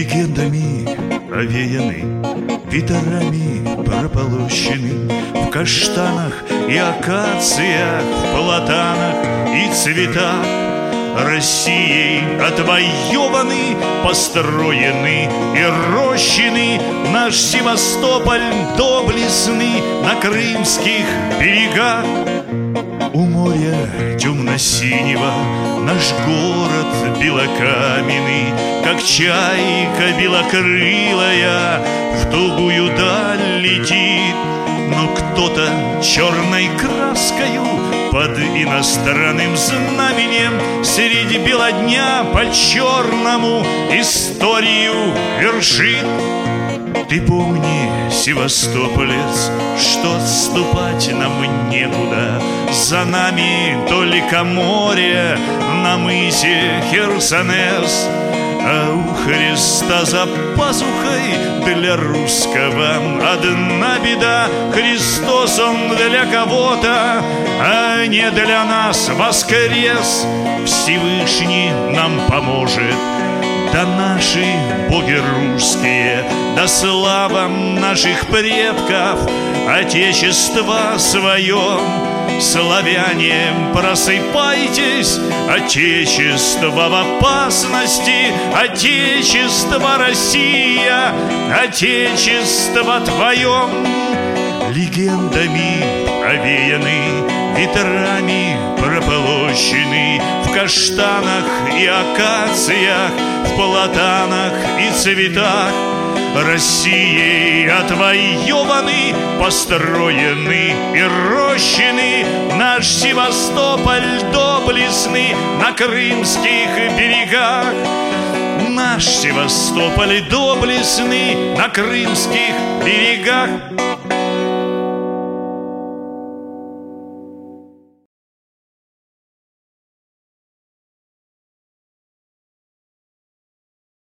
легендами овеяны, ветрами прополощены, в каштанах и акациях, в платанах и цветах. Россией отвоеваны, построены и рощины наш Севастополь доблестный на крымских берегах. У моря темно-синего наш город белокаменный, как чайка белокрылая в тугую даль летит. Но кто-то черной краскою под иностранным знаменем среди бела дня по-черному историю вершит. Ты помни, Севастополец, что отступать нам некуда. За нами только море на мысе Херсонес, а у Христа за пазухой для русского одна беда. Христос, Он для кого-то, а не для нас воскрес. Всевышний нам поможет, да наши боги русские, да слава наших предков, Отечество свое. Славяне, просыпайтесь, Отечество в опасности, Отечество Россия, Отечество твое. Легендами овеяны, ветрами прополощены, в каштанах и акациях, в платанах и цветах. Россией отвоеваны, построены и рощины наш Севастополь доблестный на крымских берегах. Наш Севастополь доблестный на крымских берегах.